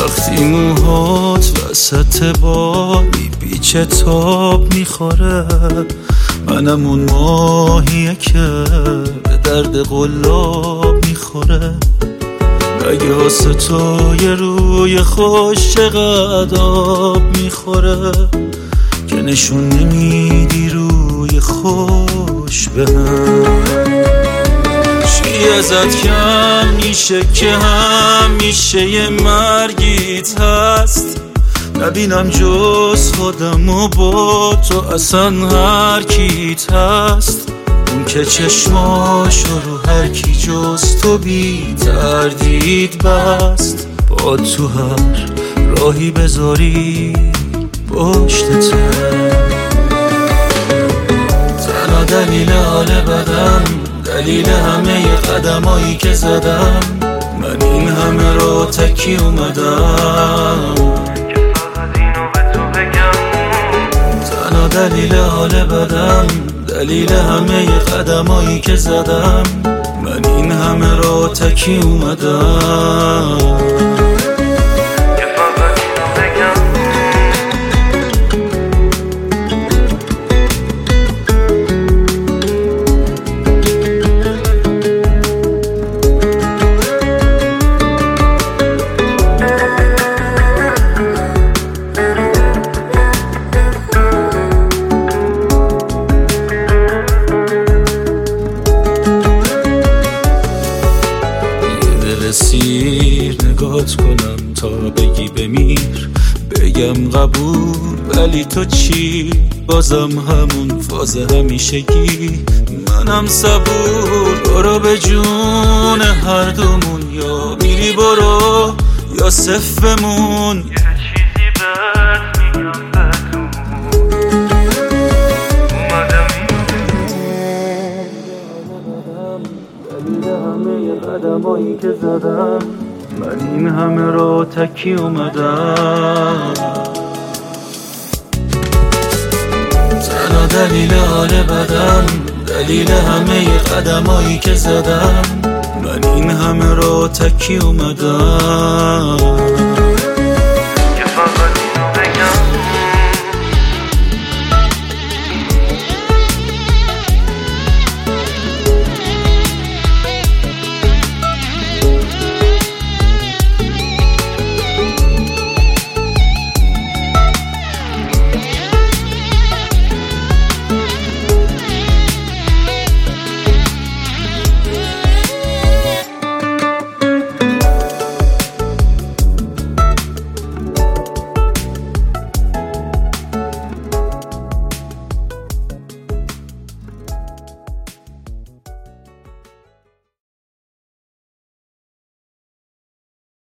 وقتی موهات وسط بادی بیچ تاب میخوره، منم اون ماهیه که به درد قلاب میخوره. اگه واسه تو یه روی خوش چقدر آب میخوره، که نشون نمیدی روی خوش بهم. چی ازت کم میشه که همیشه یه مرگیت هست؟ نبینم جز خودم و با تو اصلا هر کیت هست. اون که چشماشو رو هر کی جز تو بی تردید بست. با تو هر راهی بذاری پشتته، تنها دلیل حال بدم، دلیل همه قدمایی که زدم، من این همه رو تکی اومدم که فقط اینو به تو بگم. تنها دلیل حال بدم، دلیل همه قدمایی که زدم، من این همه رو تکی اومدم. سیر نگات کنم تا بگی بمیر، بگم قبول ولی تو چی؟ بازم همون فاز همیشگی. منم صبور، برو به جون هر دومون، یا میری برو یا صفر بمون. یه چیزی بهت میگم بدون، اومدم دلیل همه قدمایی که زدم، من این همه رو تکی اومدم. تنها دلیل حال بدم، دلیل همه قدمایی که زدم، من این همه رو تکی اومدم.